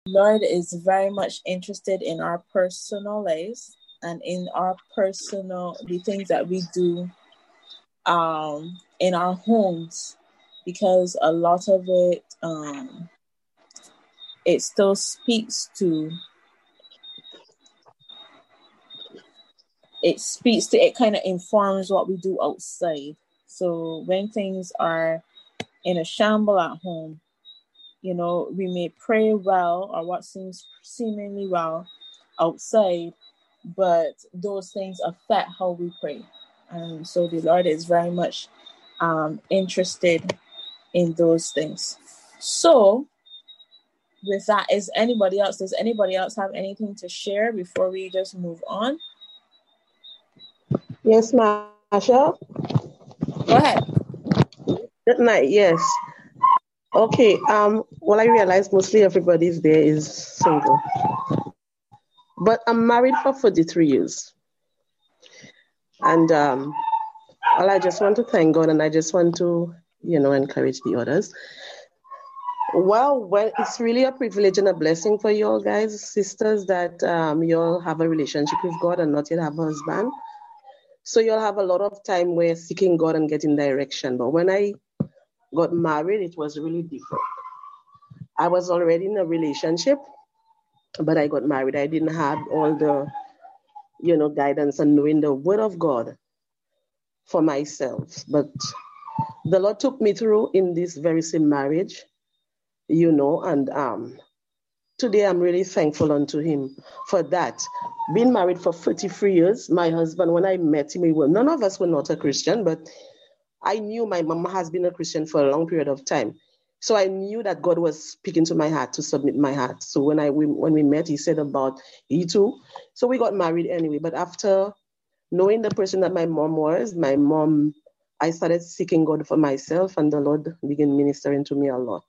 Lord is very much interested in our personal lives and in our the things that we do in our homes, because a lot of it still speaks to it kind of informs what we do outside. So when things are in a shamble at home, we may pray well or what seems seemingly well outside, but those things affect how we pray. And so the Lord is very much interested in those things. So with that, does anybody else have anything to share before we just move on? Yes, Marsha. Go ahead. Good night. Yes. Okay. Well, I realize mostly everybody's there is single, but I'm married for 43 years, and well, I just want to thank God, and I just want to, encourage the others. Well, it's really a privilege and a blessing for you all guys, sisters, that you all have a relationship with God and not yet have a husband. So you'll have a lot of time where seeking God and getting direction. But when I got married, it was really different. I was already in a relationship, but I got married. I didn't have all the, guidance and knowing the word of God for myself. But the Lord took me through in this very same marriage, and today I'm really thankful unto him for that. Being married for 43 years, my husband, when I met him, none of us were not a Christian, but I knew my mama has been a Christian for a long period of time. So I knew that God was speaking to my heart to submit my heart. So when we met, he said about he too. So we got married anyway. But after knowing the person that my mom, I started seeking God for myself, and the Lord began ministering to me a lot.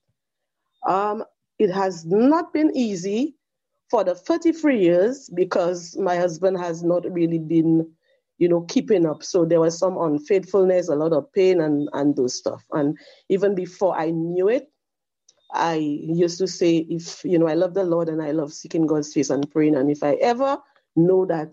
It has not been easy for the 33 years because my husband has not really been, keeping up. So there was some unfaithfulness, a lot of pain and those stuff. And even before I knew it, I used to say, if, I love the Lord and I love seeking God's face and praying. And if I ever know that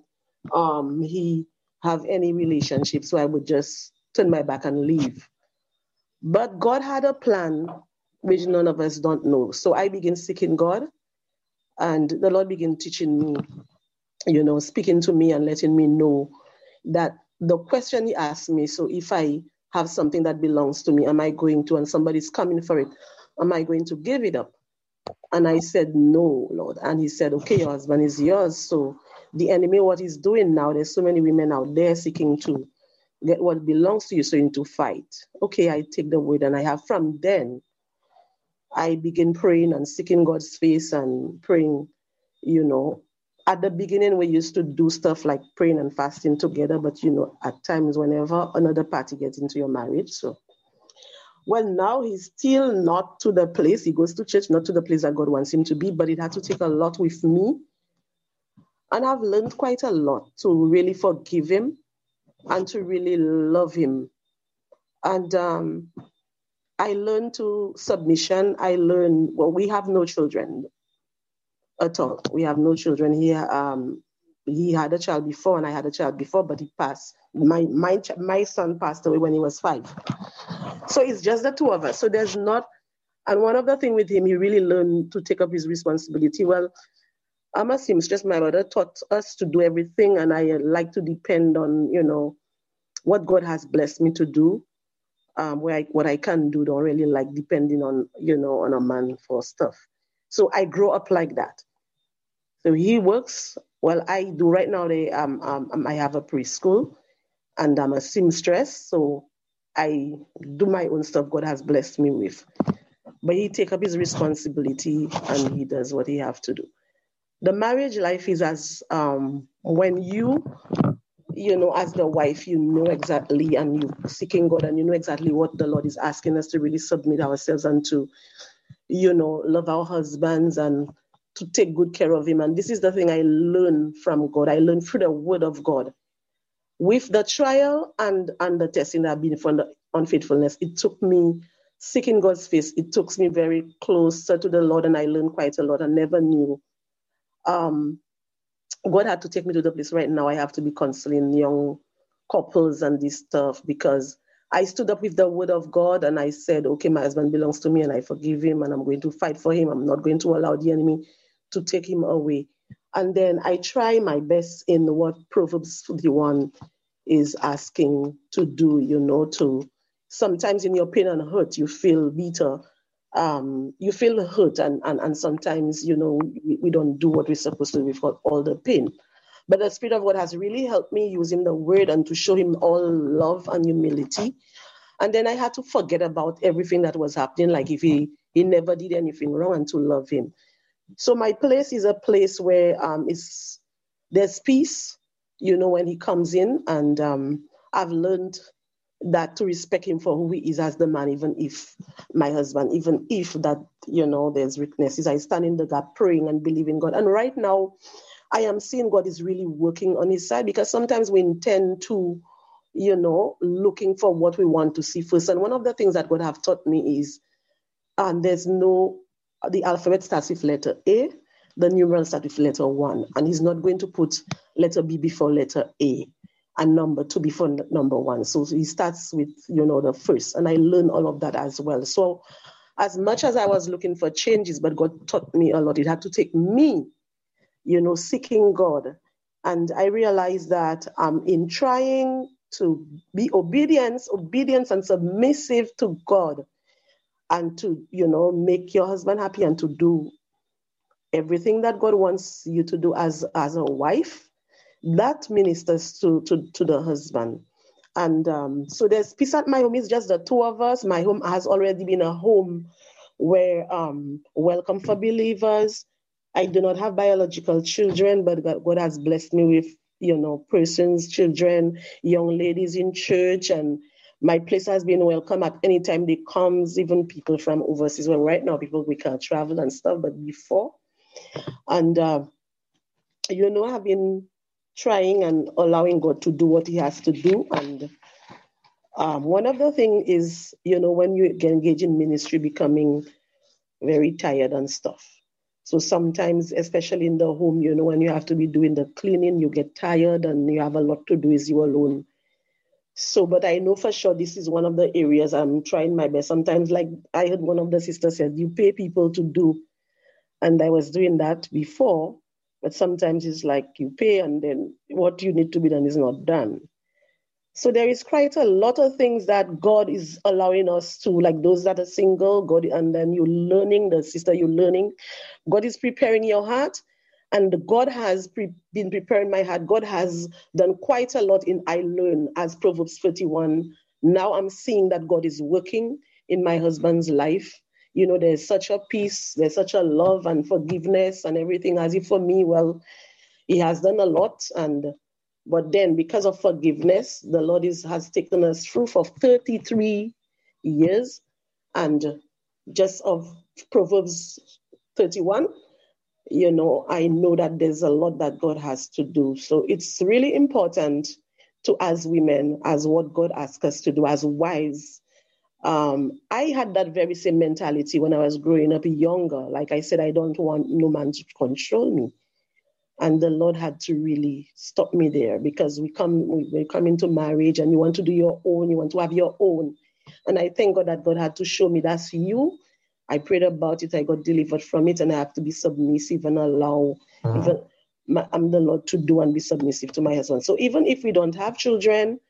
he have any relationship, so I would just turn my back and leave. But God had a plan which none of us don't know. So I began seeking God, and the Lord began teaching me, speaking to me and letting me know that the question he asked me, so if I have something that belongs to me, am I going to, and somebody's coming for it, am I going to give it up? And I said, no, Lord. And he said, okay, your husband is yours. So the enemy, what he's doing now, there's so many women out there seeking to get what belongs to you, so you need to fight. Okay, I take the word, and I have. From then, I begin praying and seeking God's face and praying, At the beginning, we used to do stuff like praying and fasting together, but, at times, whenever another party gets into your marriage. So, well, now he's still not to the place. He goes to church, not to the place that God wants him to be, but it had to take a lot with me. And I've learned quite a lot to really forgive him and to really love him. And I learned to submission. We have no children at all. We have no children here. He had a child before, and I had a child before, but he passed. My son passed away when he was 5. So it's just the two of us. So there's not, and one of the things with him, he really learned to take up his responsibility. Well, I'm a seamstress. My mother taught us to do everything, and I like to depend on, what God has blessed me to do. What I can do, don't really like depending on, on a man for stuff. So I grew up like that. So he works. Well, I do right now. I have a preschool, and I'm a seamstress. So I do my own stuff God has blessed me with. But he take up his responsibility, and he does what he have to do. The marriage life is as when you as the wife, exactly, and you seeking God, and you know exactly what the Lord is asking us to really submit ourselves and to, love our husbands and to take good care of him. And this is the thing I learned from God. I learned through the word of God. With the trial and the testing that I've been for the unfaithfulness, it took me seeking God's face, it took me very closer to the Lord, and I learned quite a lot. I never knew. God had to take me to the place right now. I have to be counseling young couples and this stuff, because I stood up with the word of God and I said, okay, my husband belongs to me and I forgive him and I'm going to fight for him. I'm not going to allow the enemy to take him away. And then I try my best in what Proverbs 31 is asking to do, to sometimes in your pain and hurt, you feel bitter. You feel hurt and sometimes, we don't do what we're supposed to do. We've got all the pain. But the Spirit of God has really helped me using the word and to show him all love and humility. And then I had to forget about everything that was happening, like if he never did anything wrong, and to love him. So my place is a place where there's peace, when he comes in. And I've learned that to respect him for who he is as the man, even if my husband, even if that, there's weaknesses, I stand in the gap praying and believing God. And right now, I am seeing God is really working on his side, because sometimes we intend to, looking for what we want to see first. And one of the things that God have taught me is, the alphabet starts with letter A, the numeral starts with letter 1, and he's not going to put letter B before letter A and number 2 before number 1. So he starts with, the first. And I learned all of that as well. So as much as I was looking for changes, but God taught me a lot. It had to take me, seeking God. And I realized that in trying to be obedient and submissive to God, and to, make your husband happy and to do everything that God wants you to do as a wife, that ministers to the husband. And so there's peace at my home. It's just the two of us. My home has already been a home where welcome for believers. I do not have biological children, but God has blessed me with, persons, children, young ladies in church, and my place has been welcome at any time they comes, even people from overseas. Well, right now, we can't travel and stuff, but before. And, I've been trying and allowing God to do what he has to do. And one of the things is, when you engage in ministry, becoming very tired and stuff. So sometimes, especially in the home, when you have to be doing the cleaning, you get tired and you have a lot to do as you alone. So, but I know for sure this is one of the areas I'm trying my best. Sometimes, like I heard one of the sisters said, you pay people to do. And I was doing that before, but sometimes it's like you pay and then what you need to be done is not done. So there is quite a lot of things that God is allowing us to, like those that are single, God, and then you're learning, the sister, you're learning. God is preparing your heart, and God has been preparing my heart. God has done quite a lot in I learn, as Proverbs 31. Now I'm seeing that God is working in my husband's life. There's such a peace, there's such a love and forgiveness and everything. As if for me, well, he has done a lot, but then because of forgiveness, the Lord has taken us through for 33 years. And just of Proverbs 31, I know that there's a lot that God has to do. So it's really important to, as women, as what God asks us to do, as wives. I had that very same mentality when I was growing up younger. Like I said, I don't want no man to control me. And the Lord had to really stop me there, because we come into marriage and you want to do your own, you want to have your own. And I thank God that God had to show me that's you. I prayed about it, I got delivered from it, and I have to be submissive and allow I'm the Lord to do and be submissive to my husband. So even if we don't have children,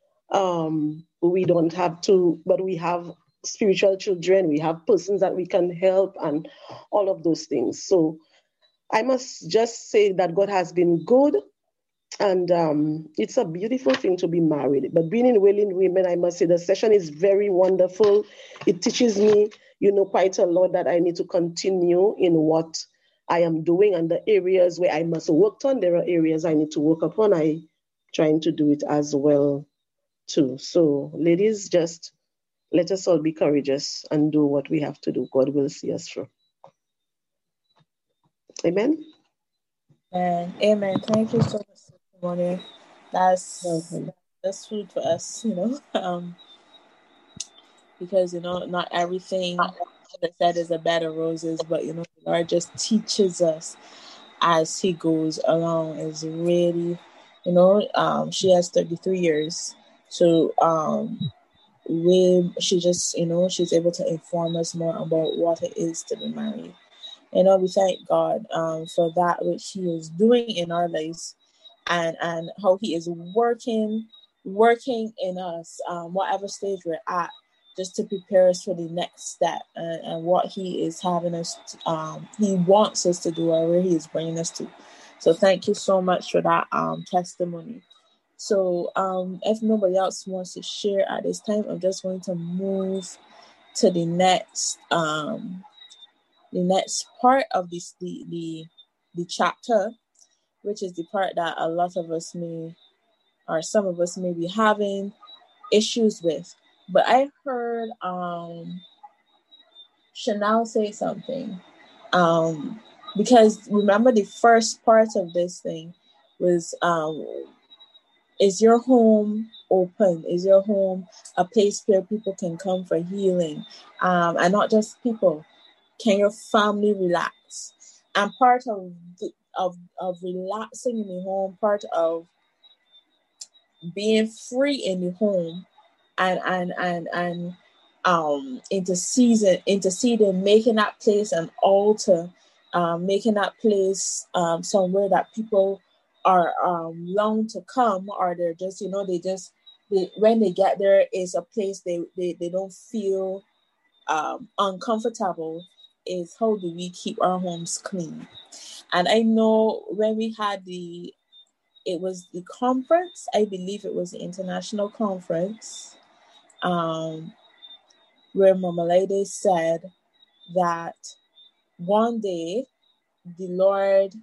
we don't have to, but we have spiritual children, we have persons that we can help and all of those things. So I must just say that God has been good, and it's a beautiful thing to be married. But being in Wailing Women, I must say the session is very wonderful. It teaches me, quite a lot that I need to continue in what I am doing, and the areas where I must work on, there are areas I need to work upon. I'm trying to do it as well too. So ladies, just let us all be courageous and do what we have to do. God will see us through. Amen. And amen. Thank you so much, Simone. That's food for us, because not everything, as I said, is a bed of roses, but the Lord just teaches us as He goes along. Is really, she has 33 years, so she just she's able to inform us more about what it is to be married. We thank God for that which He is doing in our lives, and how He is working in us, whatever stage we're at, just to prepare us for the next step, and what He is having us, He wants us to do, or where He is bringing us to. So thank you so much for that testimony. So if nobody else wants to share at this time, I'm just going to move to the next part of this the chapter, which is the part that a lot of us or some of us may be having issues with. But I heard Chanel say something, because remember the first part of this thing was, is your home open? Is your home a place where people can come for healing? And not just people. Can your family relax? And part of relaxing in the home, part of being free in the home, and interceding, making that place an altar, making that place somewhere that people are long to come, or they're just when they get there, is a place they don't feel uncomfortable. Is how do we keep our homes clean? And I know when we had it was the conference, I believe it was the international conference, where Mama Lady said that one day the Lord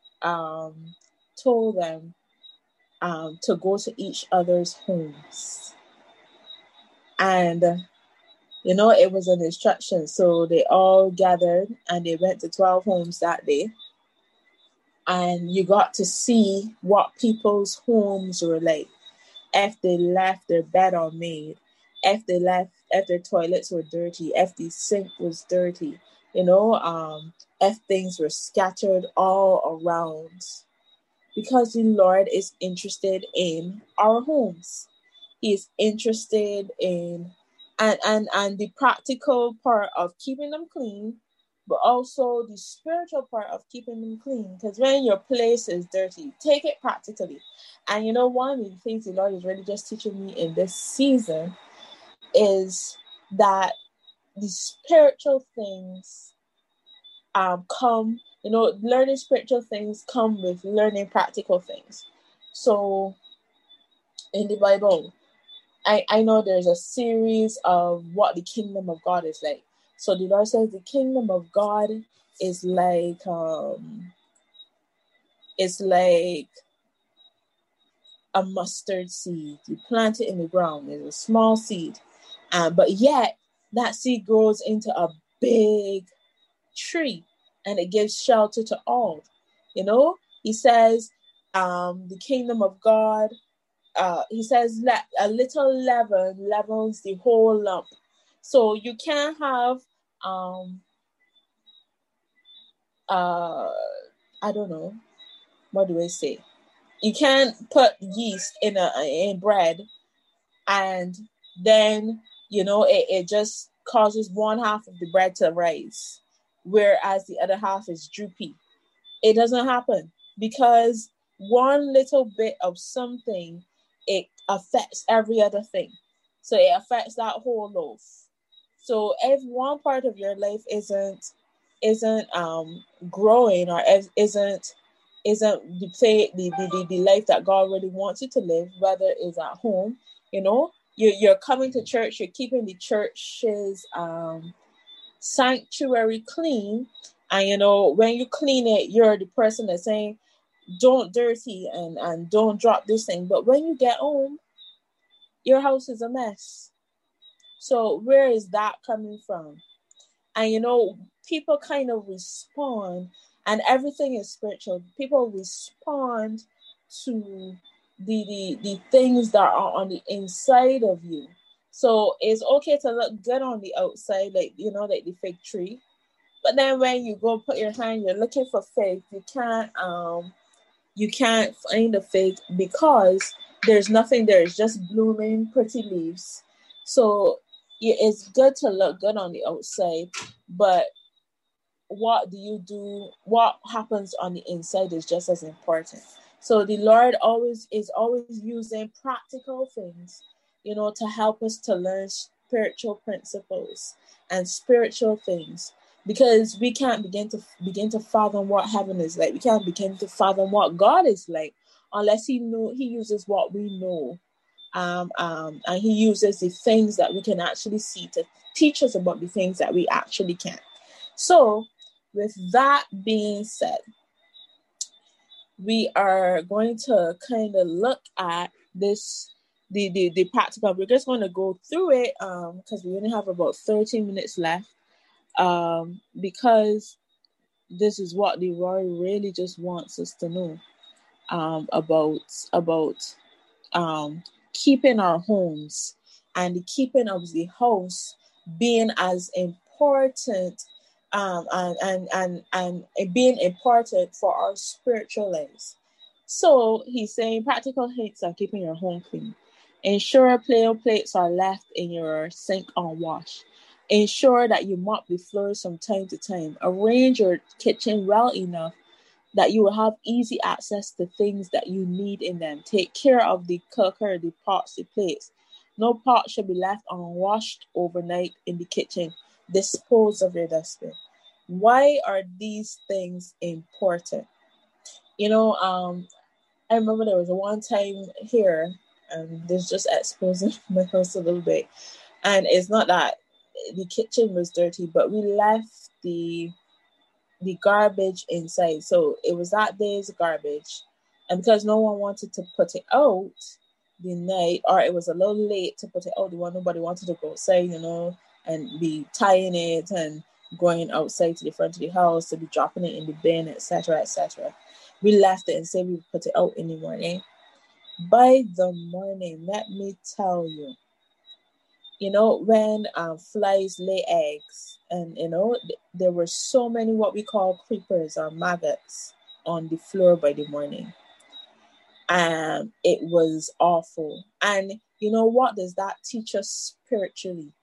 told them to go to each other's homes. And it was an instruction. So they all gathered and they went to 12 homes that day. And you got to see what people's homes were like. If they left their bed unmade, if their toilets were dirty, if the sink was dirty, if things were scattered all around. Because the Lord is interested in our homes. He is interested in and the practical part of keeping them clean, but also the spiritual part of keeping them clean. Because when your place is dirty, take it practically. And one of the things the Lord is really just teaching me in this season is that the spiritual things come, learning spiritual things come with learning practical things. So in the Bible, I know there's a series of what the kingdom of God is like. So the Lord says the kingdom of God is like it's like a mustard seed. You plant it in the ground. It's a small seed, but yet that seed grows into a big tree, and it gives shelter to all. He says the kingdom of God. He says a little leaven levels the whole lump. So you can't have I don't know, what do I say? You can't put yeast in bread, and then it just causes one half of the bread to rise, whereas the other half is droopy. It doesn't happen, because one little bit of something, it affects every other thing. So it affects that whole loaf. So if one part of your life isn't growing, or isn't the life that God really wants you to live, whether it's at home, you're coming to church, you're keeping the church's sanctuary clean, and when you clean it, you're the person that's saying, don't dirty and don't drop this thing. But when you get home, your house is a mess. So where is that coming from? And people kind of respond, and everything is spiritual. People respond to the things that are on the inside of you. So it's okay to look good on the outside, like, like the fig tree. But then when you go put your hand, you're looking for fig. You can't find the fig because there's nothing there. It's just blooming pretty leaves. So it's good to look good on the outside, but what do? What happens on the inside is just as important. So the Lord is always using practical things, to help us to learn spiritual principles and spiritual things, because we can't begin to fathom what heaven is like. We can't begin to fathom what God is like unless He uses what we know, and He uses the things that we can actually see to teach us about the things that we actually can't. So, with that being said, we are going to kind of look at this, the practical. We're just going to go through it because we only have about 13 minutes left, because this is what the Lord really just wants us to know about keeping our homes and the keeping of the house being as important and being important for our spiritual lives. So he's saying practical hints on keeping your home clean. Ensure plates are left in your sink unwashed. Ensure that you mop the floors from time to time. Arrange your kitchen well enough that you will have easy access to things that you need in them. Take care of the cooker, the pots, the plates. No pot should be left unwashed overnight in the kitchen. Dispose of your dustbin. Why are these things important? I remember there was one time here, and this just exposing my house a little bit. And it's not that the kitchen was dirty, but we left the garbage inside. So it was that day's garbage. And because no one wanted to put it out the night, or it was a little late to put it out, nobody wanted to go outside, and be tying it and going outside to the front of the house to be dropping it in the bin, etc., etc. We left it and said we would put it out in the morning. By the morning, let me tell you, when flies lay eggs, and there were so many what we call creepers or maggots on the floor by the morning. It was awful. And what does that teach us spiritually?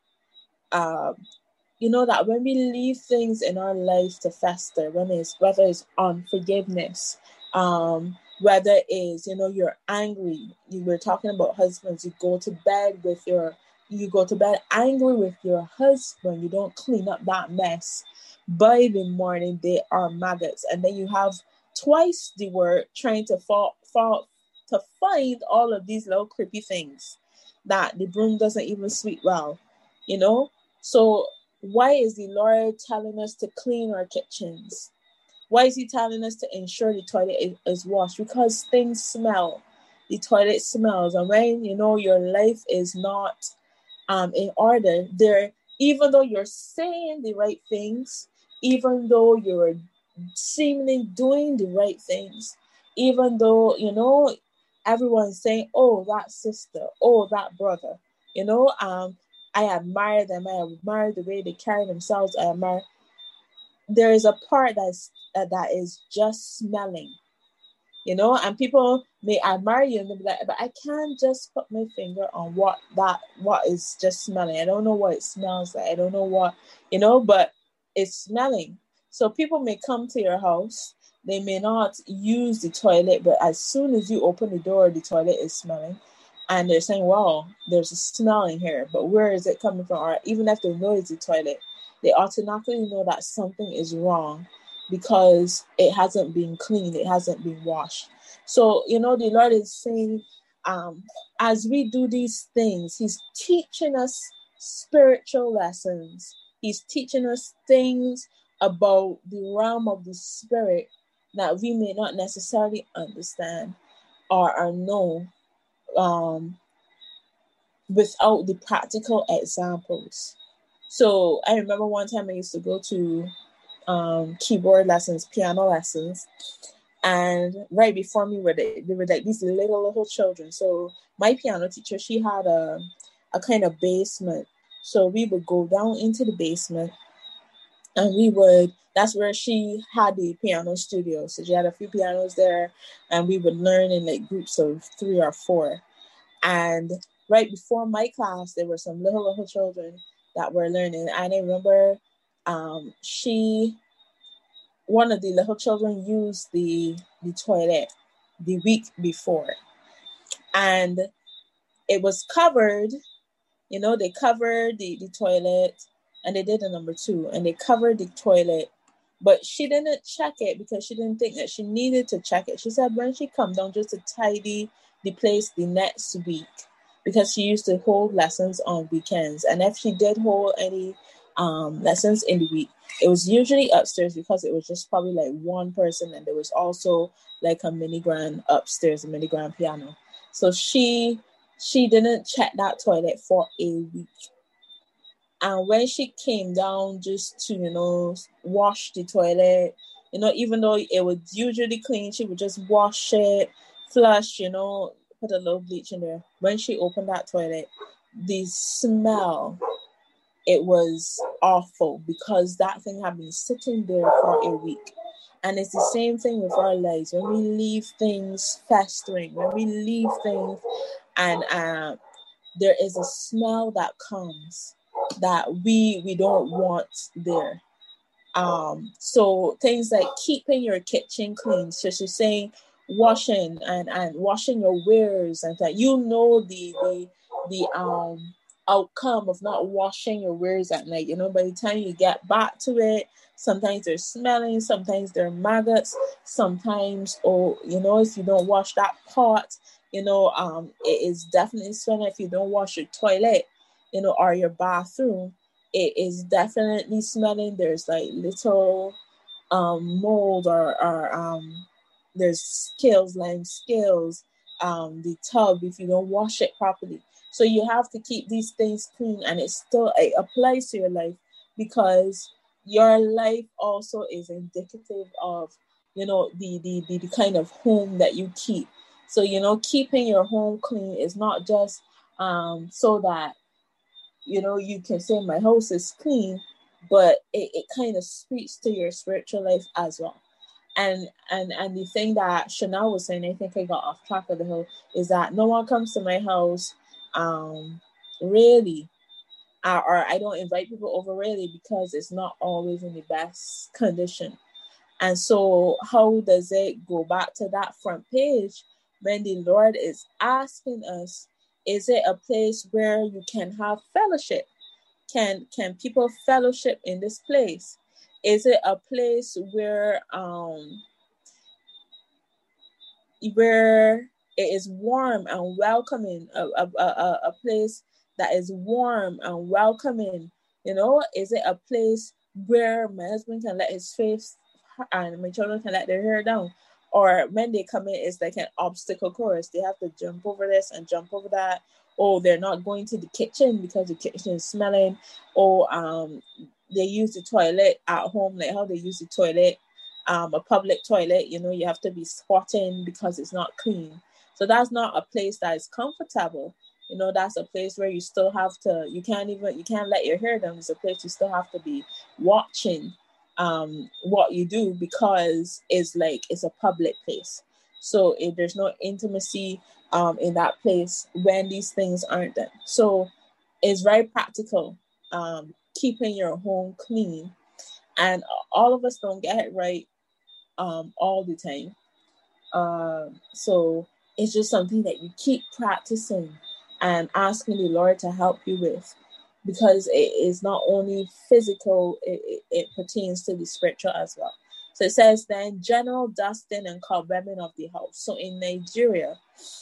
That when we leave things in our lives to fester, whether it's unforgiveness, whether it's you're angry. You were talking about husbands. You go to bed angry with your husband. You don't clean up that mess. By the morning, they are maggots, and then you have twice the work trying to find all of these little creepy things that the broom doesn't even sweep well. So why is the Lord telling us to clean our kitchens? Why is He telling us to ensure the toilet is washed? Because things smell. The toilet smells, and when your life is not in order, even though you're saying the right things, even though you're seemingly doing the right things, even though everyone's saying, "Oh, that sister, oh, that brother," I admire them. I admire the way they carry themselves. There is a part that is just smelling, and people may admire you and they'll be like, but I can't just put my finger on what is just smelling. I don't know what it smells like. I don't know what, but it's smelling. So people may come to your house. They may not use the toilet, but as soon as you open the door, the toilet is smelling. And they're saying, wow, there's a smell in here, but where is it coming from? Or even if they know it's the toilet, they automatically know that something is wrong because it hasn't been cleaned, it hasn't been washed. So, the Lord is saying, as we do these things, He's teaching us spiritual lessons. He's teaching us things about the realm of the spirit that we may not necessarily understand or know without the practical examples. So I remember one time I used to go to keyboard lessons, piano lessons, and right before me they were like these little children. So my piano teacher, she had a a kind of basement. So we would go down into the basement, and that's where she had the piano studio. So she had a few pianos there, and we would learn in like groups of 3 or 4. And right before my class, there were some little children that were learning. And I remember one of the little children used the toilet the week before. And it was covered, they covered the toilet, and they did a number 2, and they covered the toilet. But she didn't check it because she didn't think that she needed to check it. She said when she come down just to tidy the place the next week, because she used to hold lessons on weekends. And if she did hold any lessons in the week, it was usually upstairs, because it was just probably like one person, and there was also like a mini grand upstairs, a mini grand piano. So she didn't check that toilet for a week. And when she came down just to, wash the toilet, even though it was usually clean, she would just wash it, flush, put a little bleach in there. When she opened that toilet, the smell, it was awful, because that thing had been sitting there for a week. And it's the same thing with our lives. When we leave things festering, when we leave things, and there is a smell that comes that we don't want there. So things like keeping your kitchen clean. So she's saying washing and washing your wares, and that the outcome of not washing your wares at night. By the time you get back to it, sometimes they're smelling, sometimes they're maggots, sometimes if you don't wash that pot, it is definitely smelling. If you don't wash your toilet, or your bathroom, it is definitely smelling. There's like little mold or there's scales, lime scales, the tub, if you don't wash it properly. So you have to keep these things clean, and it applies to your life, because your life also is indicative of, the kind of home that you keep. So, keeping your home clean is not just so that, you can say my house is clean, but it kind of speaks to your spiritual life as well. And the thing that Chanel was saying, I think I got off track of the hill, is that no one comes to my house really, or I don't invite people over really, because it's not always in the best condition. And so how does it go back to that front page when the Lord is asking us, is it a place where you can have fellowship? Can people fellowship in this place? Is it a place where it is warm and welcoming, a place that is warm and welcoming? Is it a place where my husband can let his face and my children can let their hair down? Or when they come in, it's like an obstacle course. They have to jump over this and jump over that. Or they're not going to the kitchen because the kitchen is smelling. Or they use the toilet at home, like how they use the toilet, a public toilet. You have to be squatting because it's not clean. So that's not a place that is comfortable. That's a place where you still have to, you can't let your hair down. It's a place you still have to be watching what you do, because it's a public place. So there's no intimacy in that place when these things aren't done. So it's very practical, keeping your home clean. And all of us don't get it right all the time. So it's just something that you keep practicing and asking the Lord to help you with, because it is not only physical, it pertains to the spiritual as well. So it says then general dusting and cobwebbing of the house. So in Nigeria,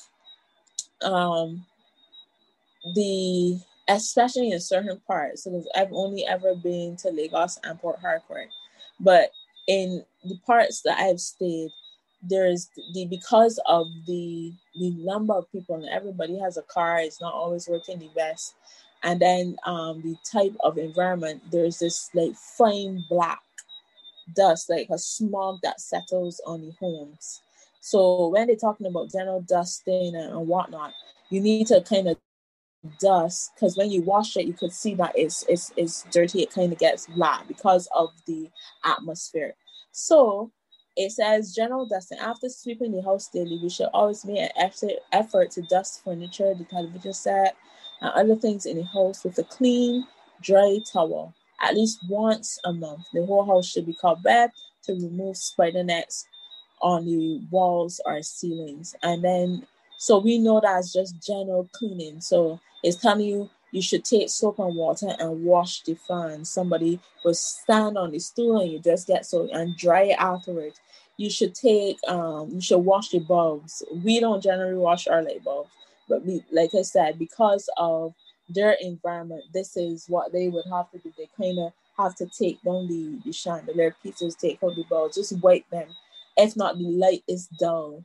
especially in certain parts, so I've only ever been to Lagos and Port Harcourt, but in the parts that I've stayed, there's because of the number of people, and everybody has a car, it's not always working the best. And then the type of environment, there's this like fine black dust, like a smog that settles on the homes. So when they're talking about general dusting and whatnot, you need to kind of dust, because when you wash it, you could see that it's dirty. It kind of gets black because of the atmosphere. So it says general dusting. After sweeping the house daily, we should always make an effort to dust furniture, the television set, and other things in the house with a clean, dry towel at least once a month. The whole house should be cobwebbed to remove spider nets on the walls or ceilings. And then, so we know that's just general cleaning. So it's telling you you should take soap and water and wash the fan. Somebody will stand on the stool and you just get soap and dry it afterwards. You should you should wash the bulbs. We don't generally wash our light bulbs, but we, like I said, because of their environment, this is what they would have to do. They kind of have to take down the chandelier pieces, take out the bulbs, just wipe them. If not, the light is dull.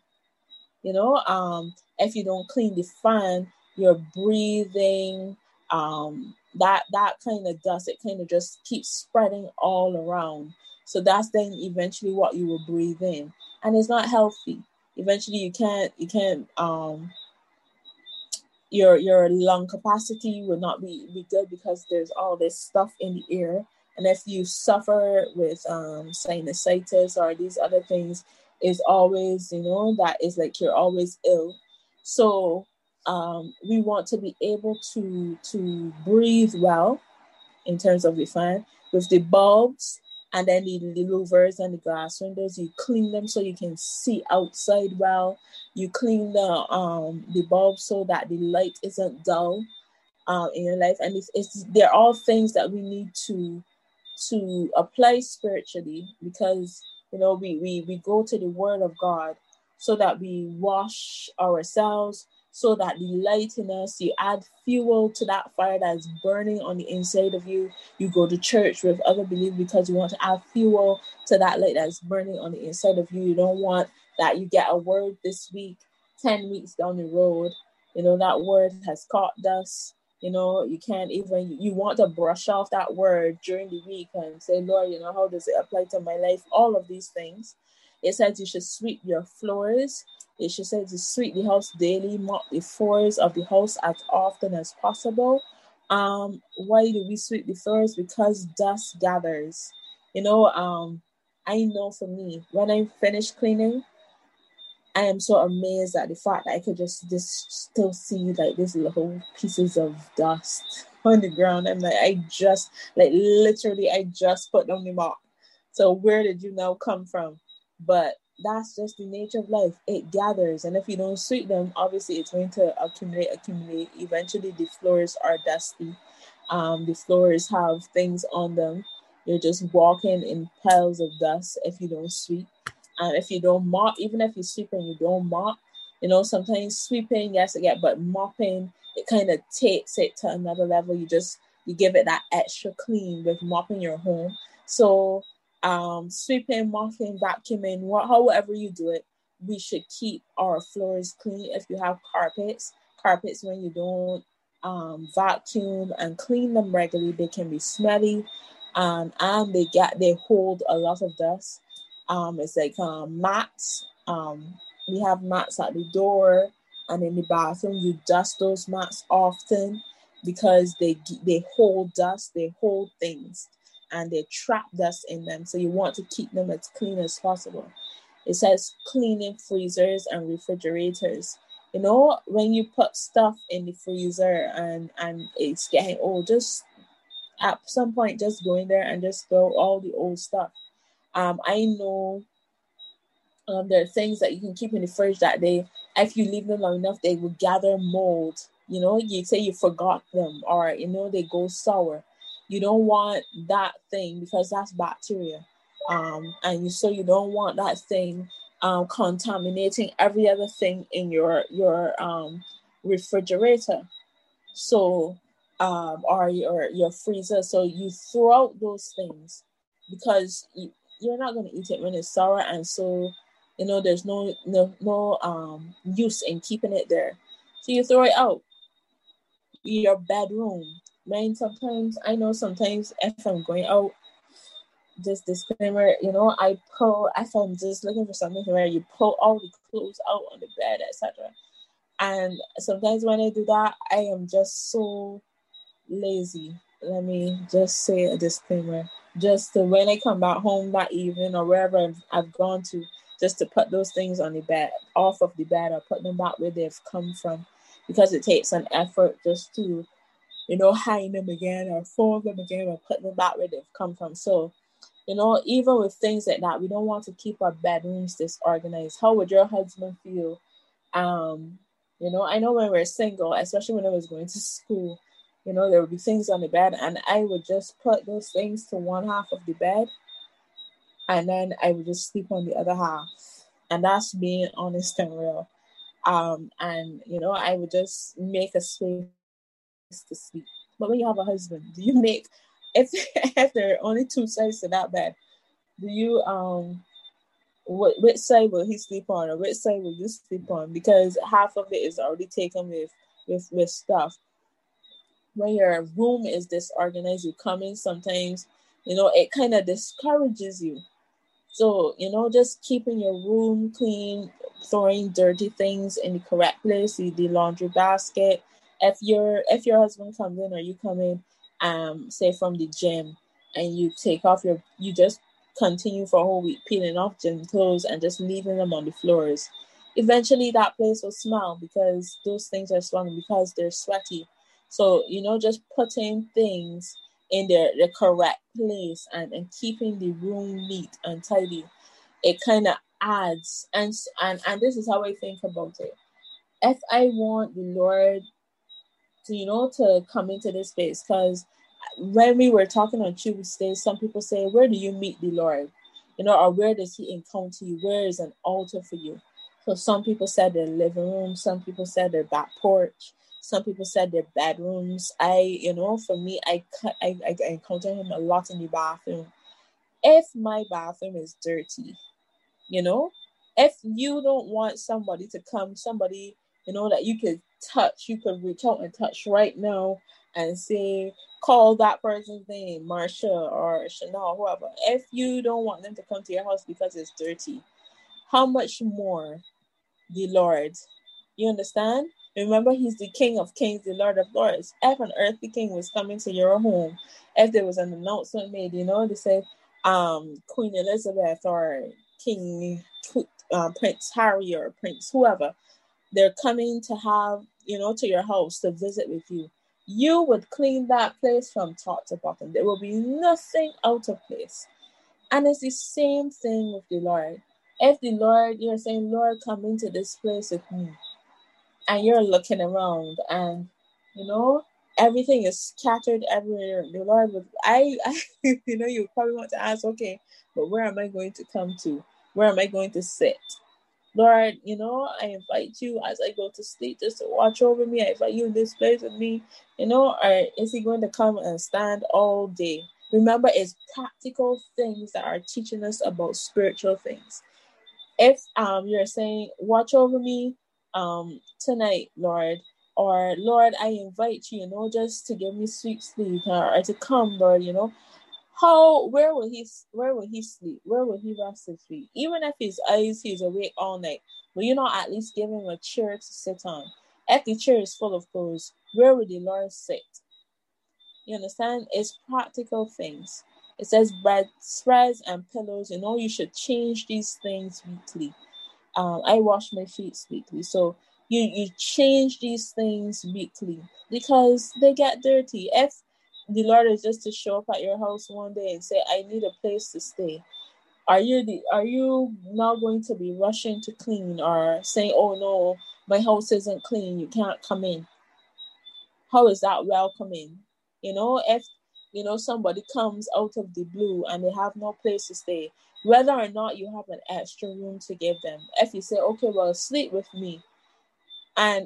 If you don't clean the fan, you're breathing that kind of dust. It kind of just keeps spreading all around. So that's then eventually what you will breathe in, and it's not healthy. Eventually, you can't. Your lung capacity will not be good because there's all this stuff in the air. And if you suffer with sinusitis or these other things, is always, that is like you're always ill. So we want to be able to breathe well in terms of the fan with the bulbs. And then the louvers and the glass windows, you clean them so you can see outside well. You clean the bulbs so that the light isn't dull in your life. And they're all things that we need to apply spiritually, because we go to the Word of God so that we wash ourselves, so that the light in us, you add fuel to that fire that's burning on the inside of you. You go to church with other believers because you want to add fuel to that light that's burning on the inside of you. You don't want that you get a word this week, 10 weeks down the road, that word has caught dust. You can't even, you want to brush off that word during the week and say, Lord, how does it apply to my life? All of these things. It says you should sweep your floors. It should say to sweep the house daily, mop the floors of the house as often as possible. Why do we sweep the floors? Because dust gathers. I know for me, when I finish cleaning, I am so amazed at the fact that I could just still see like these little pieces of dust on the ground. I'm like, I just put down the mop. So where did you now come from? But that's just the nature of life. It gathers. And if you don't sweep them, obviously it's going to accumulate. Eventually the floors are dusty. The floors have things on them. You're just walking in piles of dust if you don't sweep. And if you don't mop, even if you sweep and you don't mop, sometimes sweeping, yes, but mopping, it kind of takes it to another level. You give it that extra clean with mopping your home. So sweeping, mopping, vacuuming, however you do it, we should keep our floors clean. If you have carpets when you don't vacuum and clean them regularly, they can be smelly, and they hold a lot of dust. It's like mats. We have mats at the door and in the bathroom. You dust those mats often because they hold dust, they hold things, and they trap dust in them. So you want to keep them as clean as possible. It says cleaning freezers and refrigerators. When you put stuff in the freezer and it's getting old, just at some point just go in there and just throw all the old stuff. I know there are things that you can keep in the fridge that if you leave them long enough, they will gather mold. You say you forgot them, or they go sour. You don't want that thing because that's bacteria, so you don't want that thing contaminating every other thing in your refrigerator. So or your freezer. So you throw out those things because you're not going to eat it when it's sour, and so there's no use in keeping it there. So you throw it out. Your bedroom. Sometimes if I'm going out, just disclaimer, if I'm just looking for something where you pull all the clothes out on the bed, etc. And sometimes when I do that, I am just so lazy. Let me just say a disclaimer. Just to, when I come back home that evening or wherever I've gone to, just to put those things on the bed, off of the bed, or put them back where they've come from, because it takes an effort just to, hide them again or fold them again or put them back where they've come from. So, even with things like that, we don't want to keep our bedrooms disorganized. How would your husband feel? I know when we're single, especially when I was going to school, there would be things on the bed, and I would just put those things to one half of the bed, and then I would just sleep on the other half. And that's being honest and real. I would just make a space to sleep. But when you have a husband, do you make, if if there are only two sides to that bed, do you which side will he sleep on, or which side will you sleep on? Because half of it is already taken with stuff. When your room is disorganized, you come in sometimes, it kind of discourages you. So, just keeping your room clean, throwing dirty things in the correct place, the laundry basket. If your husband comes in, or you come in, say from the gym, and you you just continue for a whole week peeling off gym clothes and just leaving them on the floors. Eventually that place will smell, because those things are smelling, because they're sweaty. So, just putting things in the correct place and keeping the room neat and tidy, it kind of adds. And this is how I think about it. If I want the Lord to come into this space, because when we were talking on Tuesday, some people say, where do you meet the Lord? Or where does he encounter you? Where is an altar for you? So some people said their living room, some people said their back porch, some people said their bedrooms. For me, I encounter him a lot in the bathroom. If my bathroom is dirty, if you don't want somebody to come, somebody, that you could touch, you could reach out and touch right now and say, call that person's name, Marsha or Chanel, whoever. If you don't want them to come to your house because it's dirty, how much more the Lord? You understand? Remember, he's the King of Kings, the Lord of Lords. If an earthly king was coming to your home, if there was an announcement made, they say, Queen Elizabeth or King Prince Harry or Prince whoever, they're coming to have, to your house to visit with you. You would clean that place from top to bottom. There will be nothing out of place. And it's the same thing with the Lord. If the Lord, you're saying, Lord, come into this place with me, and you're looking around and, everything is scattered everywhere, the Lord would, you probably want to ask, okay, but where am I going to come to? Where am I going to sit? Lord, I invite you as I go to sleep just to watch over me. I invite you in this place with me, or is he going to come and stand all day? Remember, it's practical things that are teaching us about spiritual things. If you're saying, watch over me tonight, Lord, or Lord, I invite you, just to give me sweet sleep, or to come, Lord, where will he sleep? Where will he rest his feet? Even if he's awake all night, will you not at least give him a chair to sit on? If the chair is full of clothes, where will the Lord sit? You understand? It's practical things. It says bedspreads and pillows. You should change these things weekly. I wash my feet weekly, so you change these things weekly because they get dirty. If the Lord is just to show up at your house one day and say, I need a place to stay, are you now going to be rushing to clean, or saying, oh no, my house isn't clean, you can't come in? How is that welcoming? If somebody comes out of the blue and they have no place to stay, whether or not you have an extra room to give them, if you say, okay, well, sleep with me, and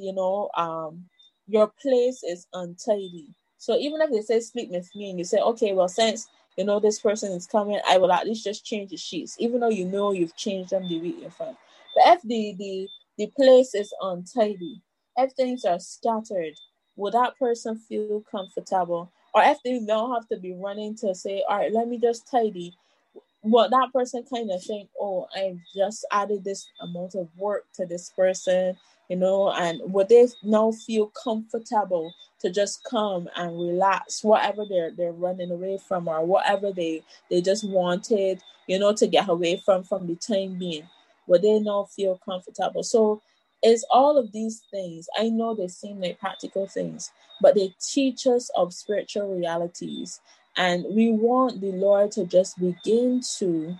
your place is untidy. So even if they say sleep with me and you say, okay, well, since this person is coming, I will at least just change the sheets, even though you've changed them the week in front. But if the place is untidy, if things are scattered, will that person feel comfortable? Or if they don't have to be running to say, all right, let me just tidy, well, that person kind of think, oh, I've just added this amount of work to this person, and would they now feel comfortable to just come and relax whatever they're running away from, or whatever they just wanted, to get away from the time being? Would they now feel comfortable? So it's all of these things. I know they seem like practical things, but they teach us of spiritual realities. And we want the Lord to just begin to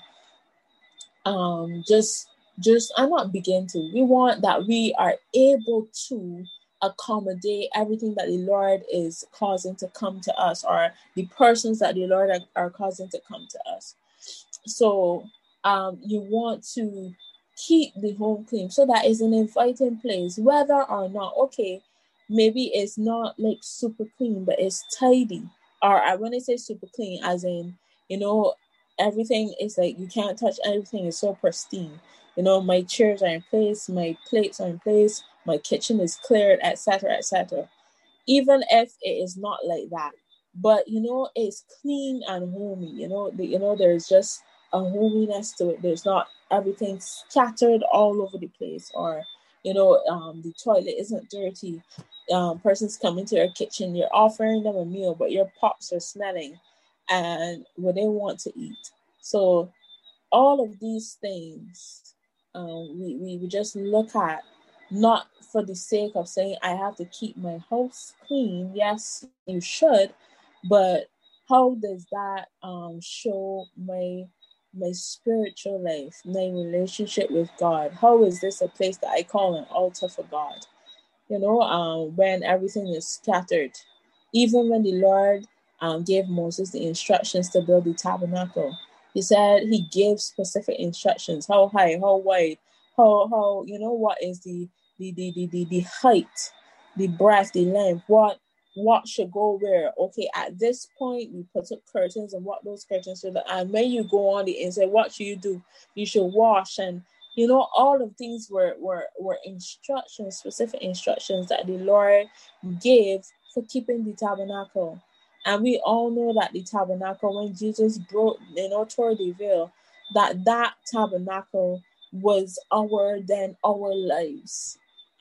we want that we are able to accommodate everything that the Lord is causing to come to us, or the persons that the Lord are causing to come to us. So you want to keep the home clean so that it's an inviting place, whether or not, okay, maybe it's not like super clean, but it's tidy. Or when I say super clean, as in, everything is like, you can't touch anything, is so pristine. My chairs are in place, my plates are in place, my kitchen is cleared, etc., etc. Even if it is not like that, but it's clean and homey. There's just a hominess to it. There's not everything scattered all over the place, or the toilet isn't dirty. Persons come into your kitchen, you're offering them a meal, but your pots are smelling, and what they want to eat. So all of these things, we just look at, not for the sake of saying I have to keep my house clean. Yes, you should, but how does that show my spiritual life, my relationship with God? How is this a place that I call an altar for God? When everything is scattered. Even when the Lord gave Moses the instructions to build the tabernacle, he said he gave specific instructions: how high, how wide, how what is the height, the breadth, the length, what should go where. Okay, at this point we put up curtains, and what those curtains should. And when you go on the inside, what should you do? You should wash. And all of these were instructions, specific instructions that the Lord gave for keeping the tabernacle. And we all know that the tabernacle, when Jesus tore the veil, that tabernacle was our lives.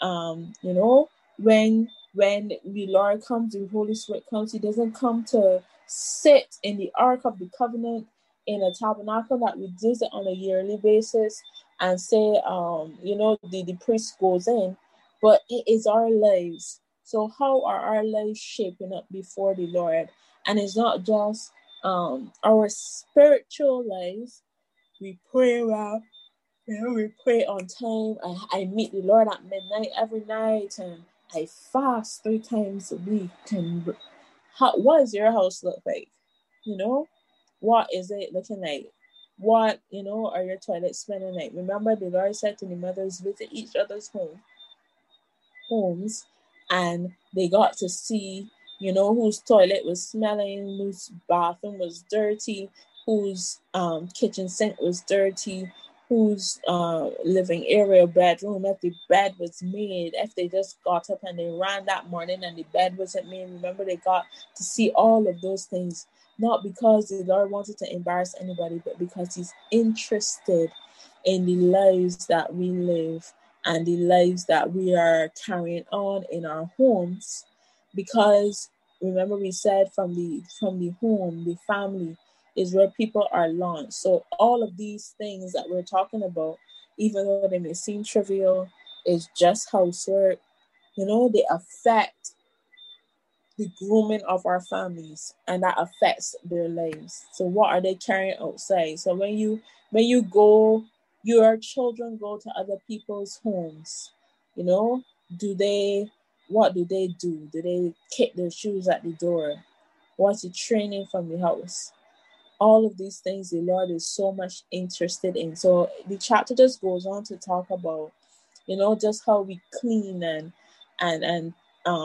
When the Lord comes, the Holy Spirit comes, he doesn't come to sit in the Ark of the Covenant in a tabernacle that we visit on a yearly basis and say, the priest goes in, but it is our lives. So how are our lives shaping up before the Lord? And it's not just our spiritual lives. We pray well, we pray on time. I meet the Lord at midnight every night, and I fast 3 times a week. And what does your house look like? What is it looking like? What, are your toilets smelling like? Remember, the Lord said to the mothers, visit each other's homes, and they got to see, whose toilet was smelling, whose bathroom was dirty, whose kitchen sink was dirty, whose living area, bedroom, if the bed was made, if they just got up and they ran that morning and the bed wasn't made. Remember, they got to see all of those things, not because the Lord wanted to embarrass anybody, but because he's interested in the lives that we live and the lives that we are carrying on in our homes. Because remember, we said from the home, the family is where people are launched. So all of these things that we're talking about, even though they may seem trivial, is just housework. They affect the grooming of our families, and that affects their lives. So what are they carrying outside? So when you go, your children go to other people's homes, what do they do? Do they kick their shoes at the door? What's the training from the house? All of these things the Lord is so much interested in. So the chapter just goes on to talk about, just how we clean and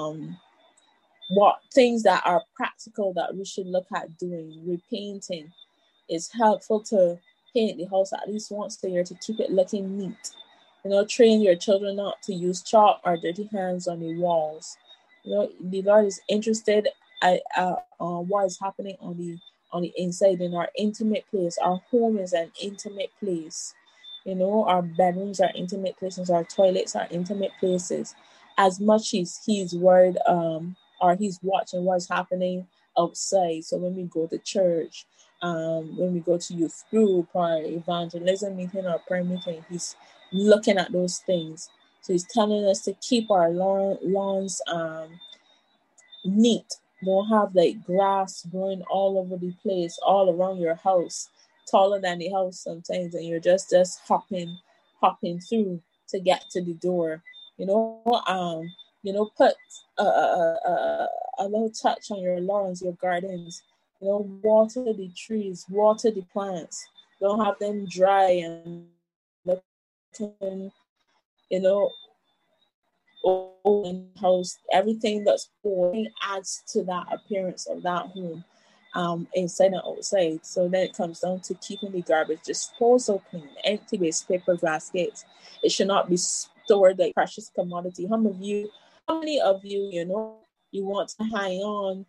what things that are practical that we should look at doing. Repainting is helpful to paint the house at least once a year to keep it looking neat. Train your children not to use chalk or dirty hands on the walls. The Lord is interested on what is happening on the inside in our intimate place. Our home is an intimate place. Our bedrooms are intimate places, our toilets are intimate places. As much as he's worried or he's watching what's happening outside. So when we go to church, when we go to youth group or evangelism meeting or prayer meeting, he's looking at those things. So he's telling us to keep our lawns neat. Don't have like grass growing all over the place, all around your house, taller than the house sometimes, and you're just hopping through to get to the door. Put a little touch on your lawns, your gardens. Water the trees, water the plants. Don't have them dry and looking, old house. Everything that's old adds to that appearance of that home, inside and outside. So then it comes down to keeping the garbage disposal clean, empty waste paper baskets. It should not be stored like precious commodity. How many of you, you want to hang on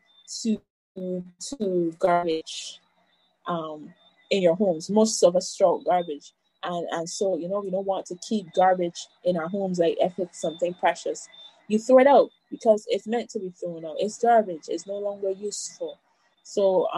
to garbage in your homes? Most of us throw garbage. And so, we don't want to keep garbage in our homes like if it's something precious. You throw it out because it's meant to be thrown out. It's garbage. It's no longer useful. So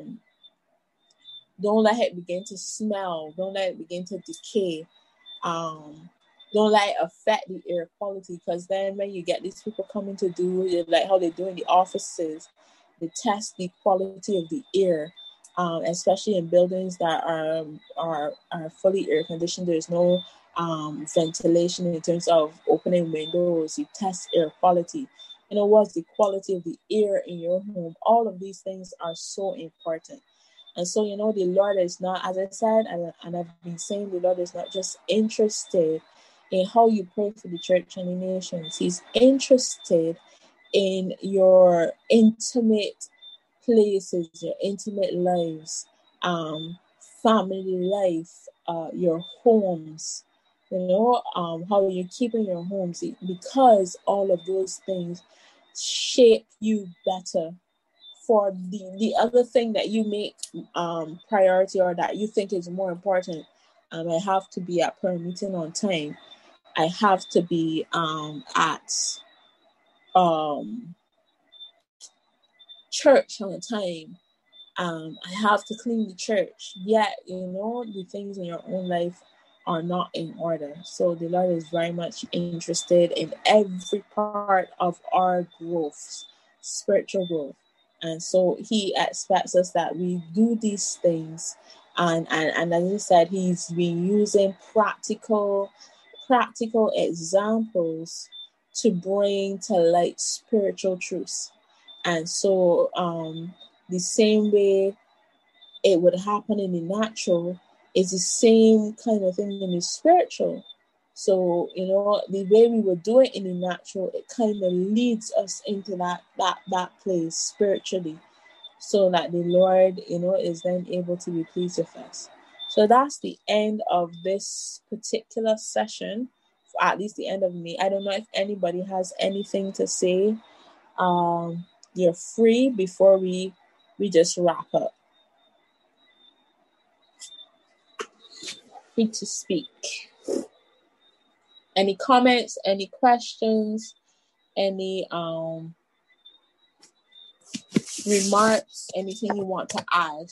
don't let it begin to smell. Don't let it begin to decay. Don't let it affect the air quality, because then when you get these people coming to do like how they do in the offices, they test the quality of the air. Especially in buildings that are fully air conditioned. There's no ventilation in terms of opening windows. You test air quality. What's the quality of the air in your home? All of these things are so important. And so, the Lord is not, as I said, and I've been saying, the Lord is not just interested in how you pray for the church and the nations. He's interested in your intimate places, your intimate lives, family life, your homes, how you're keeping your homes, because all of those things shape you better for the other thing that you make priority, or that you think is more important. I have to be at prayer meeting on time. I have to be at church on time. I have to clean the church. Yet, the things in your own life are not in order. So the Lord is very much interested in every part of our growth, spiritual growth. And so he expects us that we do these things. And as I said, he's been using practical examples to bring to light spiritual truths. And so the same way it would happen in the natural is the same kind of thing in the spiritual. So, the way we would do it in the natural, it kind of leads us into that place spiritually, so that the Lord, is then able to be pleased with us. So that's the end of this particular session, at least the end of me. I don't know if anybody has anything to say. You're free before we just wrap up. Free to speak. Any comments, any questions, any remarks, anything you want to add?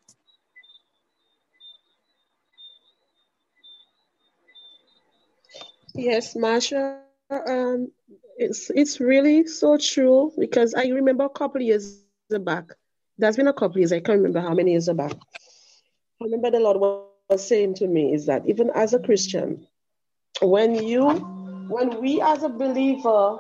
Yes, Marsha. It's really so true, because I remember a couple of years back. There's been a couple of years. I can't remember how many years back. I remember the Lord was saying to me is that even as a Christian, when we as a believer,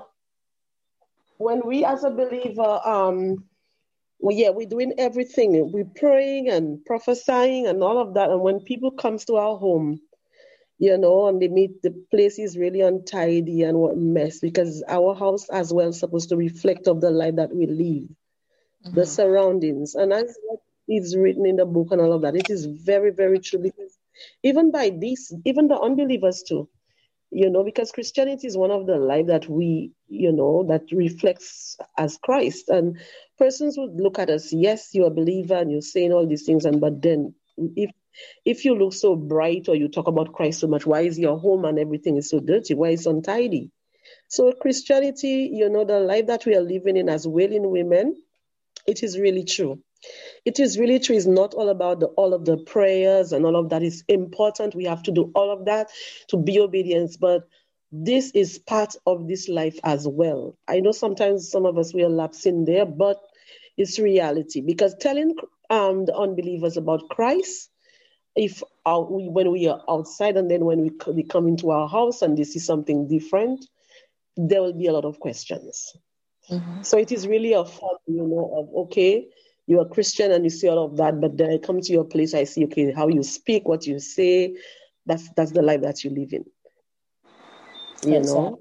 we're doing everything. We're praying and prophesying and all of that. And when people comes to our home, and they meet, the place is really untidy and what mess, because our house as well is supposed to reflect of the life that we live, the surroundings. And as what is written in the book and all of that, it is very, very true, because even the unbelievers too, because Christianity is one of the life that we, that reflects as Christ. And persons would look at us, yes, you're a believer and you're saying all these things, but then If you look so bright or you talk about Christ so much, why is your home and everything is so dirty? Why is untidy? So Christianity, the life that we are living in as willing women, it is really true. It is really true. It's not all about all of the prayers and all of that. Is important. We have to do all of that to be obedient. But this is part of this life as well. I know sometimes some of us will lapse in there, but it's reality. Because telling the unbelievers about Christ, when we are outside and then when we come into our house and they see something different, there will be a lot of questions. Mm-hmm. So it is really a fun, of, okay, you're a Christian and you see all of that, but then I come to your place, I see, okay, how you speak, what you say, that's the life that you live in. Exactly.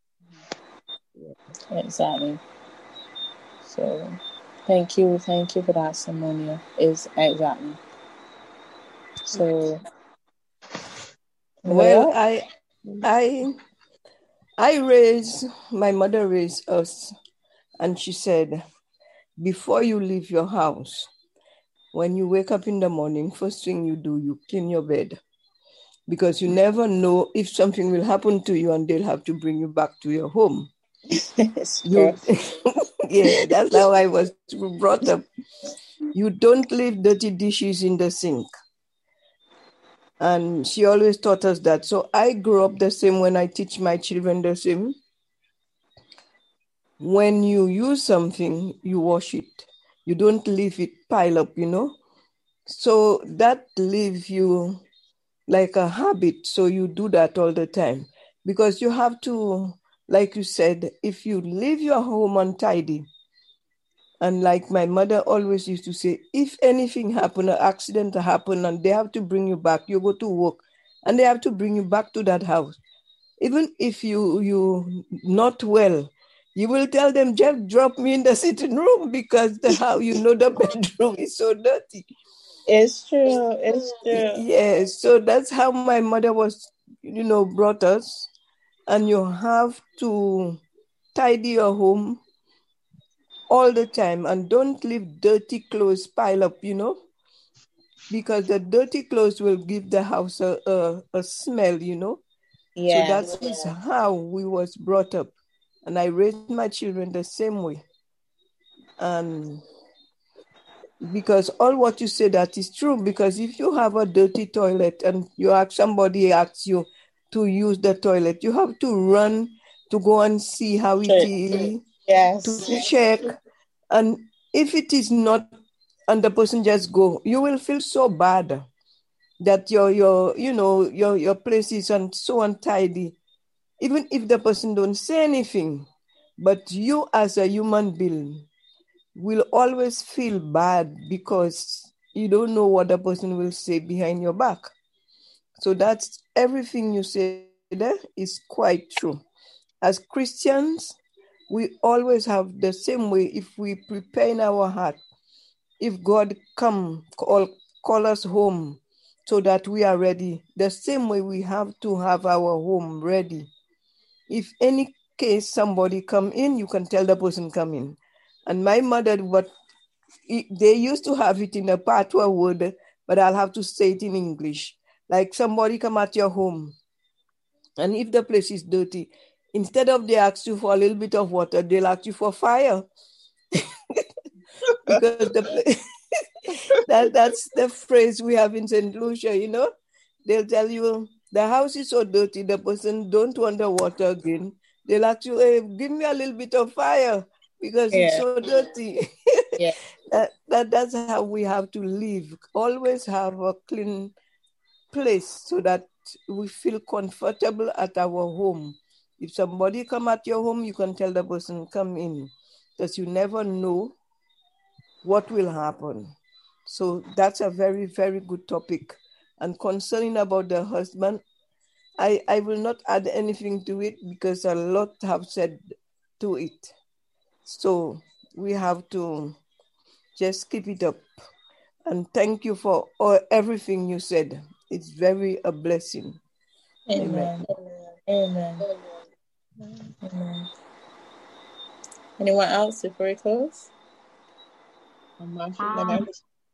Exactly. So thank you for that, Simonia. Is exactly. So well, my mother raised us, and she said, before you leave your house, when you wake up in the morning, first thing you do, you clean your bed, because you never know if something will happen to you and they'll have to bring you back to your home. Yeah, that's how I was brought up. You don't leave dirty dishes in the sink. And she always taught us that. So I grew up the same. When I teach my children the same. When you use something, you wash it. You don't leave it pile up, So that leaves you like a habit. So you do that all the time. Because you have to, like you said, if you leave your home untidy, and like my mother always used to say, if anything happen, an accident happen, and they have to bring you back, you go to work, and they have to bring you back to that house. Even if you not well, you will tell them, Jeff, drop me in the sitting room, because the bedroom is so dirty. It's true. Yeah, so that's how my mother was, brought us. And you have to tidy your home all the time, and don't leave dirty clothes pile up, because the dirty clothes will give the house a smell, Yes. So that's how we was brought up. And I raised my children the same way. And because all what you say, that is true, because if you have a dirty toilet and somebody asks you to use the toilet, you have to run to go and see how it is, to check. And if it is not, and the person just go, you will feel so bad that your place is so untidy, even if the person don't say anything. But you as a human being will always feel bad, because you don't know what the person will say behind your back. So that's everything you say there is quite true. As Christians, we always have the same way. If we prepare in our heart, if God call us home, so that we are ready, the same way we have to have our home ready. If any case somebody come in, you can tell the person come in. And my mother, they used to have it in a patois word, but I'll have to say it in English. Like somebody come at your home, and if the place is dirty, instead of they ask you for a little bit of water, they'll ask you for fire. Because that's the phrase we have in St. Lucia, They'll tell you, the house is so dirty, the person don't want the water again. They'll ask you, hey, give me a little bit of fire, because it's so dirty. Yeah. That's how we have to live. Always have a clean place, so that we feel comfortable at our home. If somebody come at your home, you can tell the person, come in, because you never know what will happen. So that's a very, very good topic. And concerning about the husband, I will not add anything to it, because a lot have said to it. So we have to just keep it up. And thank you for everything you said. It's very a blessing. Amen. Amen. Amen. Anyone else before we close?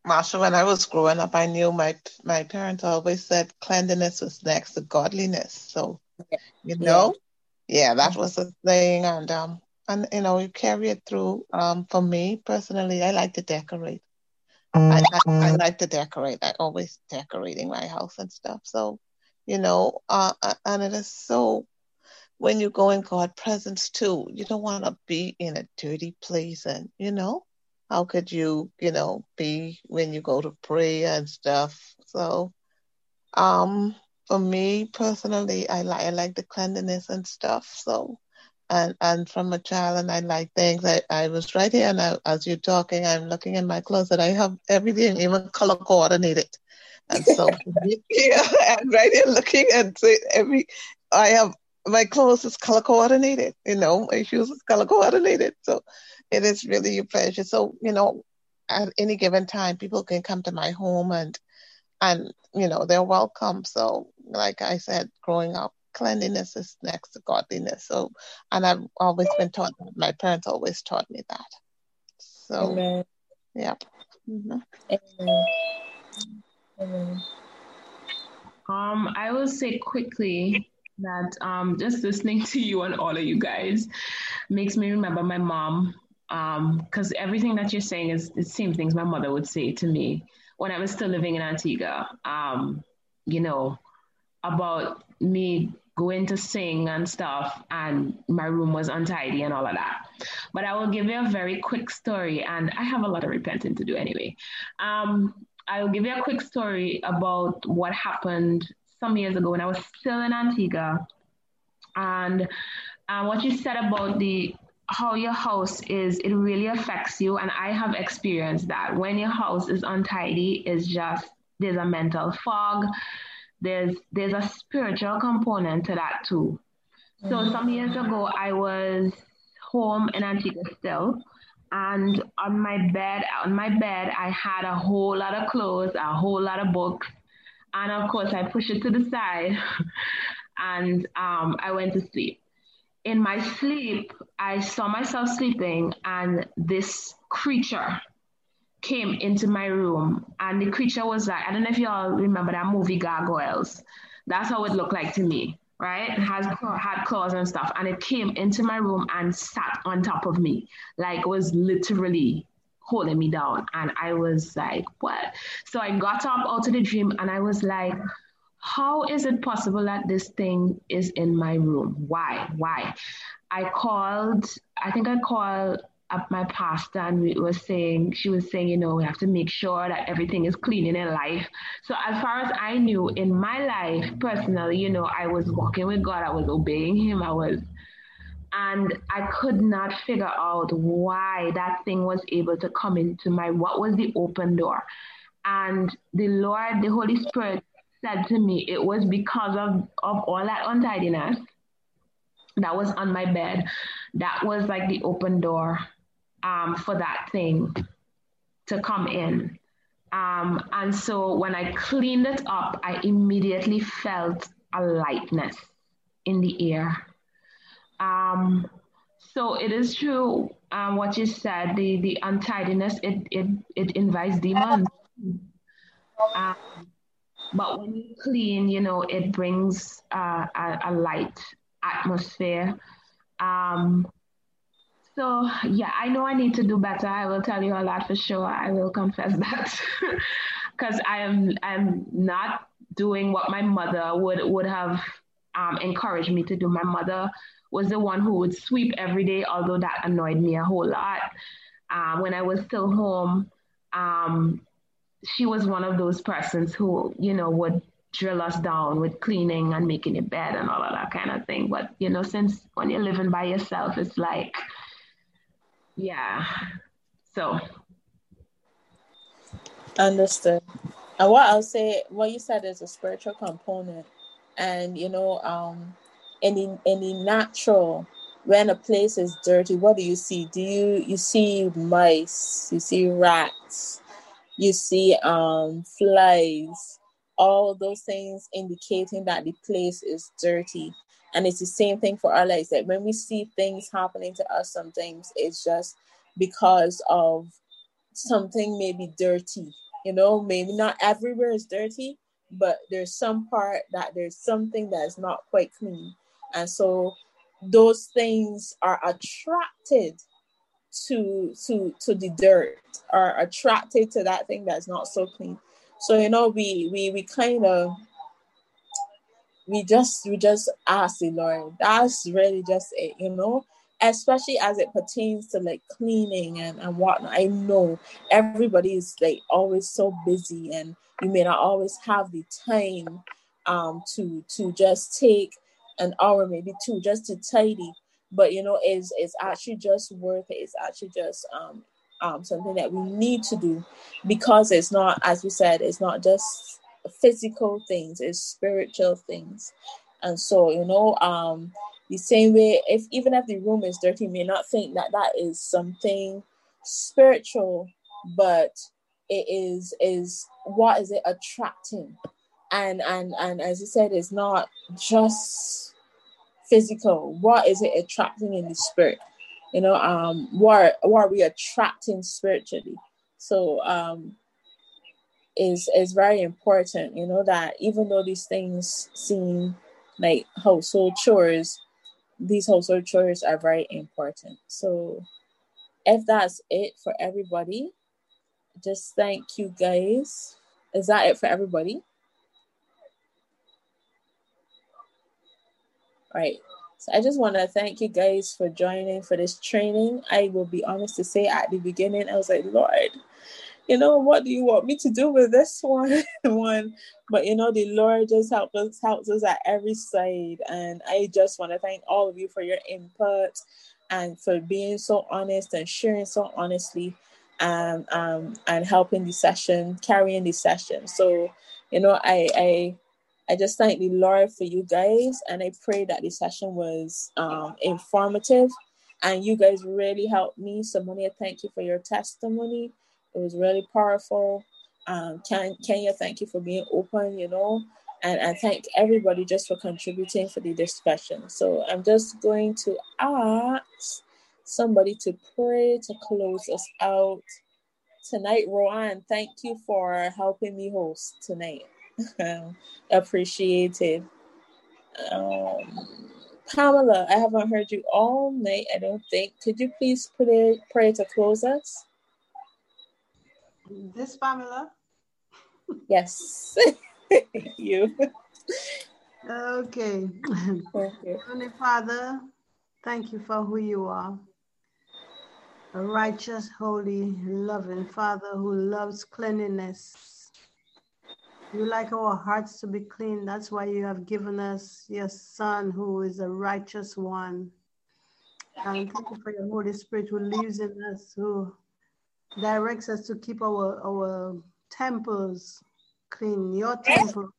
Marsha, when I was growing up, I knew my parents always said cleanliness was next to godliness. So, Yeah. that was a thing, and you carry it through. For me personally, I like to decorate. I like to decorate. I always decorating my house and stuff. So, and it is so, when you go in God's presence too, you don't want to be in a dirty place, and how could you, be when you go to pray and stuff. So, for me personally, I like the cleanliness and stuff. So, and from a child, and I like things. I was right here, and as you're talking, I'm looking in my closet. I have everything, even color coordinated. And so, yeah, I'm right here looking and say I have my clothes is color coordinated. My shoes is color coordinated. So, it is really a pleasure. So, at any given time, people can come to my home, and they're welcome. So, like I said, growing up, cleanliness is next to godliness. So, and I've always been taught that. My parents always taught me that. So, Amen. yeah. Mm-hmm. Amen. Amen. I will say quickly that just listening to you and all of you guys makes me remember my mom. Because everything that you're saying is the same things my mother would say to me when I was still living in Antigua. About me going to sing and stuff, and my room was untidy and all of that. But I will give you a very quick story, and I have a lot of repenting to do anyway. I will give you a quick story about what happened some years ago when I was still in Antigua, and what you said about how your house is, it really affects you. And I have experienced that when your house is untidy, there's a mental fog. There's a spiritual component to that too. So some years ago, I was home in Antigua still, and on my bed, I had a whole lot of clothes, a whole lot of books, and of course, I pushed it to the side, and I went to sleep. In my sleep, I saw myself sleeping, and this creature came into my room, and the creature was like, I don't know if y'all remember that movie Gargoyles. That's how it looked like to me, right? It had claws and stuff, and it came into my room and sat on top of me, like it was literally holding me down. And I was like, what? So I got up out of the dream, and I was like, how is it possible that this thing is in my room? Why? I think I called up my pastor, and she was saying, we have to make sure that everything is clean in life. So as far as I knew, in my life personally, I was walking with God, I was obeying him, and I could not figure out why that thing was able to come into what was the open door. And the Holy Spirit said to me, it was because of all that untidiness that was on my bed. That was like the open door for that thing to come in. And so when I cleaned it up, I immediately felt a lightness in the air. So it is true what you said, the untidiness, it invites demons. But when you clean, it brings a light atmosphere. So yeah, I know I need to do better. I will tell you all that for sure. I will confess that because I'm not doing what my mother would have encouraged me to do. My mother was the one who would sweep every day, although that annoyed me a whole lot. When I was still home, she was one of those persons who, would drill us down with cleaning and making a bed and all of that kind of thing. But, since when you're living by yourself, it's like, yeah. So. Understood. And what I'll say, what you said is a spiritual component. And, any natural, when a place is dirty, what do you see? You see mice, you see rats, you see flies, all those things indicating that the place is dirty. And it's the same thing for our lives, that when we see things happening to us, sometimes it's just because of something maybe dirty, maybe not everywhere is dirty, but there's some part that there's something that is not quite clean. And so those things are attracted to the dirt, are attracted to that thing that's not so clean. So, we kind of, we just ask the Lord. That's really just it, especially as it pertains to like cleaning and whatnot. I know everybody is like always so busy, and you may not always have the time to just take an hour, maybe two, just to tidy. But it's actually just worth it. It's actually just something that we need to do, because it's not, as we said, it's not just physical things, it's spiritual things. And so the same way, even if the room is dirty, you may not think that is something spiritual, but it is what is it attracting? And as you said, it's not just physical. What is it attracting in the spirit? What are we attracting spiritually? So is very important, that even though these things seem like household chores, these household chores are very important. So if that's it for everybody, just thank you guys. Is that it for everybody? Right. So I just want to thank you guys for joining for this training. I will be honest to say, at the beginning, I was like, Lord, what do you want me to do with this one? But the Lord just helps us at every side. And I just want to thank all of you for your input and for being so honest and sharing so honestly, and helping the session, carrying the session. So, I just thank the Lord for you guys, and I pray that the session was informative, and you guys really helped me. So, Monia, thank you for your testimony. It was really powerful. Kenya, thank you for being open, and thank everybody just for contributing for the discussion. So I'm just going to ask somebody to pray to close us out tonight. Roanne, thank you for helping me host tonight. Appreciated. Pamela, I haven't heard you all night, I don't think. Could you please pray to close us? This Pamela? Yes. You. Okay. Heavenly Father, thank you for who you are. A righteous, holy, loving Father who loves cleanliness. You like our hearts to be clean. That's why you have given us your Son, who is a righteous one. And thank you for your Holy Spirit who lives in us, who directs us to keep our temples clean. Your temple.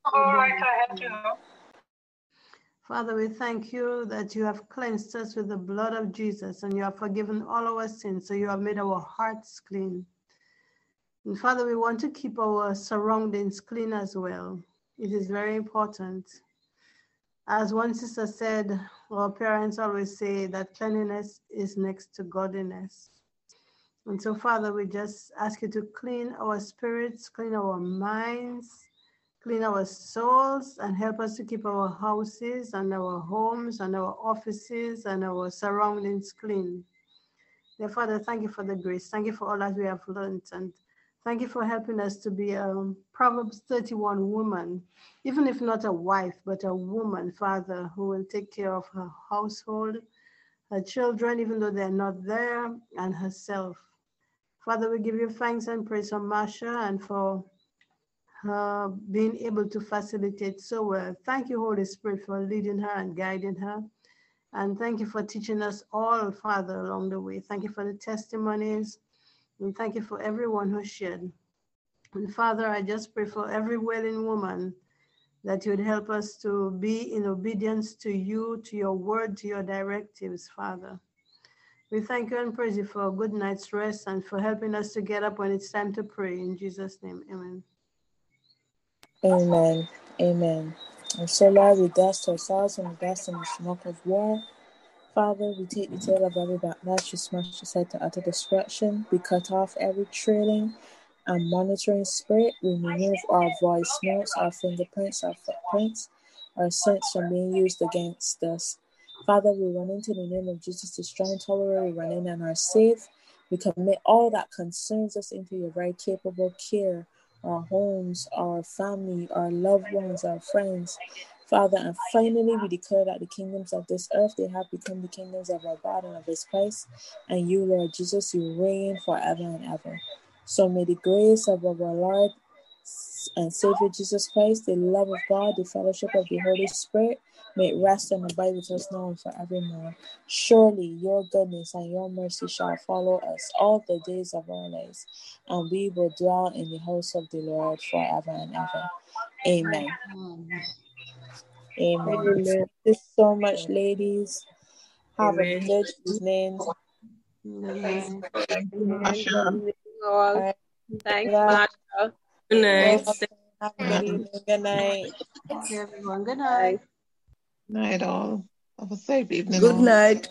Father, we thank you that you have cleansed us with the blood of Jesus, and you have forgiven all our sins, so you have made our hearts clean. And Father, we want to keep our surroundings clean as well. It is very important. As one sister said, our parents always say that cleanliness is next to godliness. And so, Father, we just ask you to clean our spirits, clean our minds, clean our souls, and help us to keep our houses and our homes and our offices and our surroundings clean. Dear Father, thank you for the grace. Thank you for all that we have learned. And thank you for helping us to be a Proverbs 31 woman, even if not a wife, but a woman, Father, who will take care of her household, her children, even though they're not there, and herself. Father, we give you thanks and praise for Marsha and for her being able to facilitate so well. Thank you, Holy Spirit, for leading her and guiding her. And thank you for teaching us all, Father, along the way. Thank you for the testimonies. And thank you for everyone who shared. And Father, I just pray for every wailing woman that you would help us to be in obedience to you, to your word, to your directives, Father. We thank you and praise you for a good night's rest and for helping us to get up when it's time to pray. In Jesus' name, amen. Amen. Amen. And so, Lord, we dust ourselves and we dust in the smoke of war. Father, we take the tail of every backlash, we smash the side to utter destruction, we cut off every trailing and monitoring spirit. We remove our voice notes, our fingerprints, our footprints, our scents from being used against us. Father, we run into the name of Jesus, the strong tower. We run in and are safe. We commit all that concerns us into your very capable care, our homes, our family, our loved ones, our friends. Father, and finally, we declare that the kingdoms of this earth, they have become the kingdoms of our God and of his Christ. And you, Lord Jesus, you reign forever and ever. So may the grace of our Lord and Savior Jesus Christ, the love of God, the fellowship of the Holy Spirit, may it rest and abide with us now and forevermore. Surely your goodness and your mercy shall follow us all the days of our lives, and we will dwell in the house of the Lord forever and ever. Amen. Amen. Amen. Thank you so much, ladies. Have a Amen. good evening. Good night. Thank you, Amen. Marsha. Good evening, All all. right. Thanks, Bye. Marsha. Good night. Have a good evening. Good night. Okay, everyone. Good Bye. night. Night all. Have a safe evening Good all. night.